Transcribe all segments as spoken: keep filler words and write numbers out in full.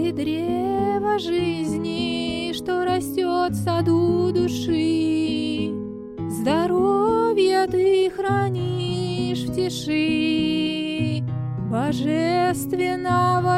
Ты древо жизни, что растет в саду души. Здоровье ты хранишь в тиши божественного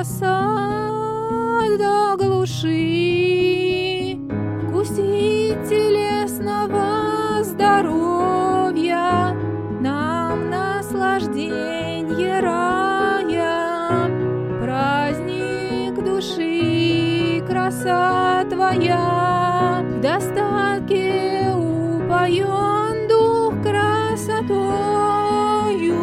сада глуши. Вкусить телесного здоровья, нам наслажденье рая. Праздник души, краса твоя, в достатке упоен дух красотою.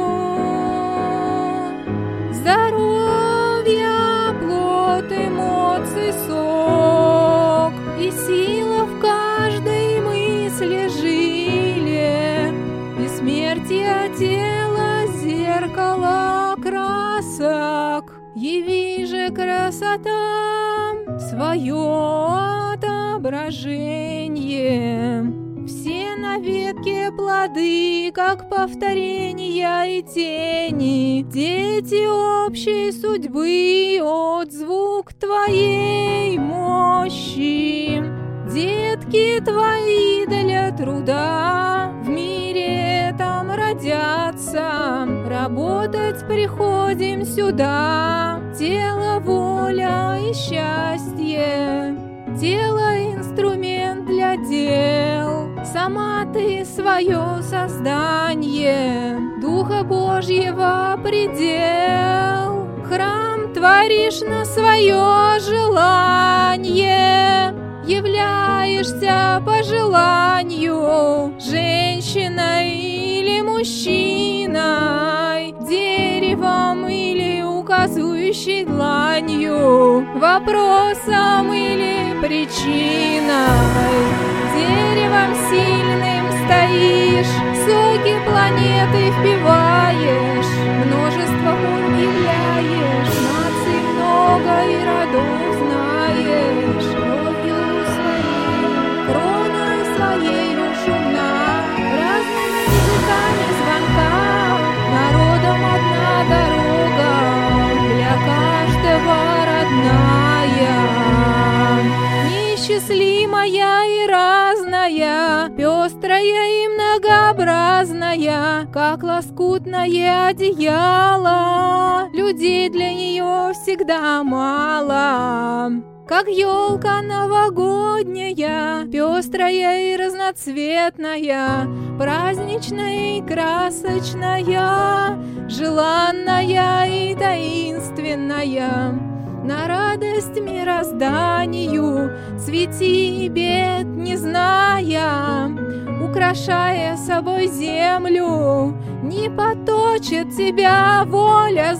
Здоровье, плод, эмоций, сок, и сила в каждой мысли жиле, и смерти тела зеркало красок. Яви же красота свое отображение. Все на ветке плоды, как повторения и тени, дети общей судьбы, отзвук твоей мощи. Детки твои для труда в мире там родятся, работать приходим сюда. Тело, воля и счастье, тело — инструмент для дел. Сама ты свое создание, Духа Божьего предел. Храм творишь на свое желание, являешься по желанию женщиной или мужчиной, деревом или указующей дланью, вопросом или причиной. Деревом сильным стоишь, соки планеты впиваешь, множество форм являешь, наций много и родов знаешь. Кровью своей, кроной своей шумна, разными языками звонка, народом одна дорога, для каждого родная. Неисчислимая и разная, пестрая и многообразная, как лоскутное одеяло, людей для нее всегда мало. Как елка новогодняя, пестрая и разноцветная, праздничная и красочная, желанная и таинственная. На радость мирозданию свети, бед не зная, украшая собой землю, не поточит тебя воля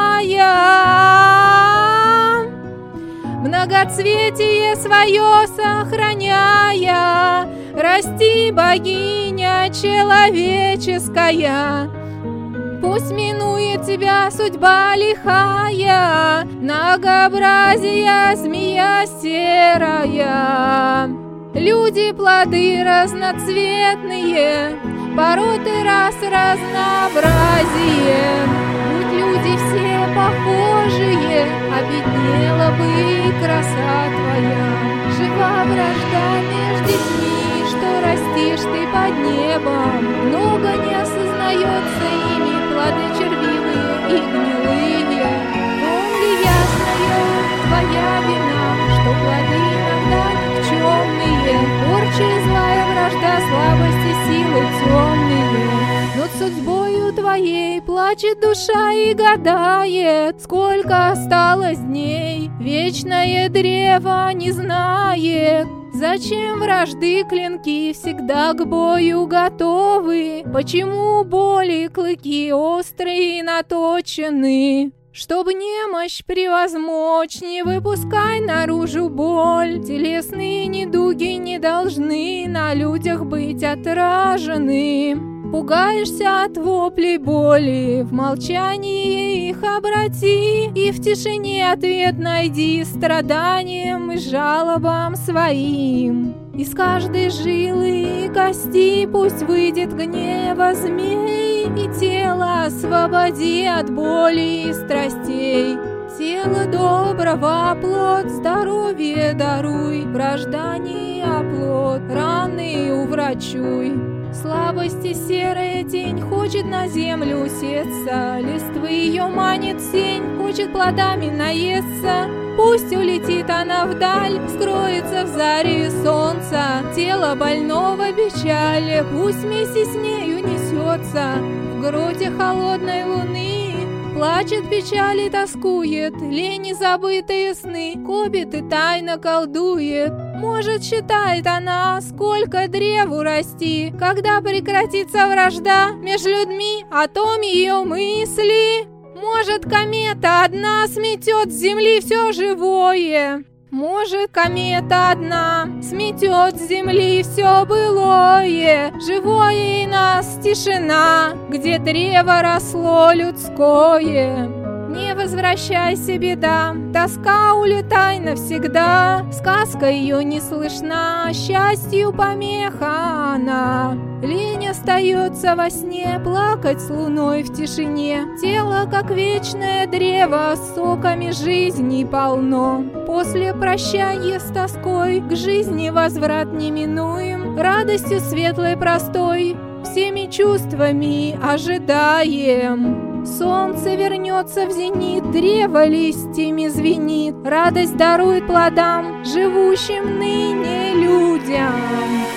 злая. Многоцветие свое сохраняя, расти, богиня человеческая. Пусть минует тебя судьба лихая, многообразие змея серая. Люди, плоды разноцветные, породы рас разнообразие. Будь люди все похожие, обеднела бы краса твоя. Жива вражда между детьми, что растишь ты под небом. Много не осознается ими плоды червивые и гнилые. Помни ясная твоя вина, что плоды иногда никчемные. Порча и злая вражда, слабости, силы темные. Над судьбою твоей плачет душа и гадает, сколько осталось дней. Вечное древо не знает, зачем вражды клинки всегда к бою готовы. Почему боли клыки острые и наточены? Чтобы немощь превозмочь, не выпускай наружу боль. Телесные недуги не должны на людях быть отражены. Пугаешься от воплей боли, в молчании их обрати, и в тишине ответ найди страданиям и жалобам своим. Из каждой жилы и кости пусть выйдет гнева змей, и тело освободи от боли и страстей. Тело доброго плод, здоровье даруй, враждание оплот, раны уврачуй. Слабости серая тень хочет на землю усеться, листвы ее манит сень, хочет плодами наесться. Пусть улетит она вдаль, скроется в заре солнца, тело больного печали, пусть вместе с нею несется. В гроте холодной луны плачет, печали тоскует, лени забытые сны копит и тайно колдует. Может, считает она, сколько древу расти, когда прекратится вражда между людьми, о том ее мысли. Может, комета одна сметет с земли все живое. Может, комета одна сметет с земли все былое. Живое и нас тишина, где древо росло людское. Не возвращайся, беда, тоска, улетай навсегда. Сказка ее не слышна, счастью помеха она. Лень остается во сне, плакать с луной в тишине. Тело, как вечное древо, соками жизни полно. После прощания с тоской к жизни возврат неминуем. Радостью светлой простой всеми чувствами ожидаем. Солнце вернется в зенит, древо листьями звенит, радость дарует плодам, живущим ныне людям.